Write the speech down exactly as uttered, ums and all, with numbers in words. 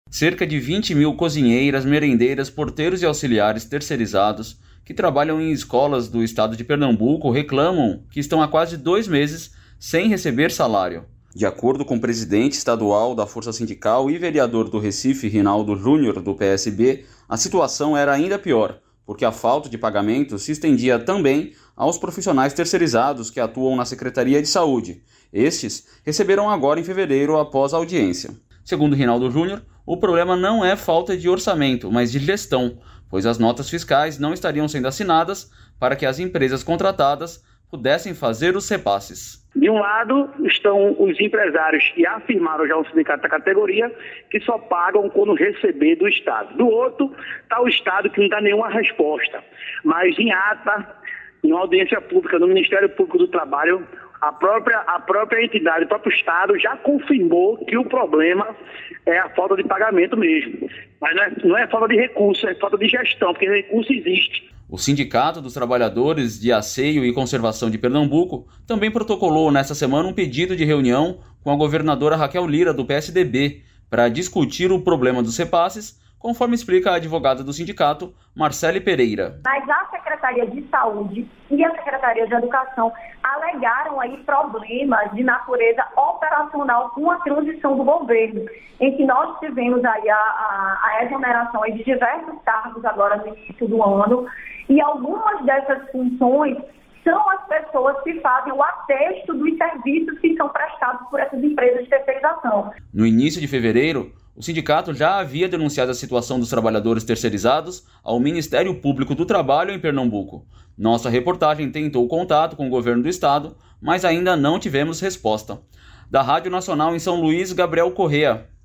Cerca de vinte mil cozinheiras, merendeiras, porteiros e auxiliares terceirizados que trabalham em escolas do estado de Pernambuco reclamam que estão há quase dois meses sem receber salário. De acordo com o presidente estadual da Força Sindical e vereador do Recife, Rinaldo Júnior, do P S B, a situação era ainda pior, porque a falta de pagamento se estendia também aos profissionais terceirizados que atuam na Secretaria de Saúde. Estes receberam agora em fevereiro após a audiência. Segundo Rinaldo Júnior, o problema não é falta de orçamento, mas de gestão, pois as notas fiscais não estariam sendo assinadas para que as empresas contratadas pudessem fazer os repasses. De um lado estão os empresários que afirmaram já o sindicato da categoria que só pagam quando receber do Estado. Do outro está o Estado que não dá nenhuma resposta. Mas em ata, em audiência pública no Ministério Público do Trabalho, a própria, a própria entidade, o próprio Estado já confirmou que o problema é a falta de pagamento mesmo. Mas não é, não é falta de recurso, é falta de gestão, porque recurso existe. O Sindicato dos Trabalhadores de Asseio e Conservação de Pernambuco também protocolou nesta semana um pedido de reunião com a governadora Raquel Lira, do P S D B, para discutir o problema dos repasses, conforme explica a advogada do sindicato, Marcele Pereira. Mas a Secretaria de Saúde e a Secretaria de Educação alegaram aí problemas de natureza operacional com a transição do governo, em que nós tivemos aí a, a, a exoneração aí de diversos cargos agora no início do ano, e algumas dessas funções são as pessoas que fazem o atesto dos serviços que são prestados por essas empresas de terceirização. No início de fevereiro, o sindicato já havia denunciado a situação dos trabalhadores terceirizados ao Ministério Público do Trabalho em Pernambuco. Nossa reportagem tentou contato com o governo do estado, mas ainda não tivemos resposta. Da Rádio Nacional em São Luís, Gabriel Correa.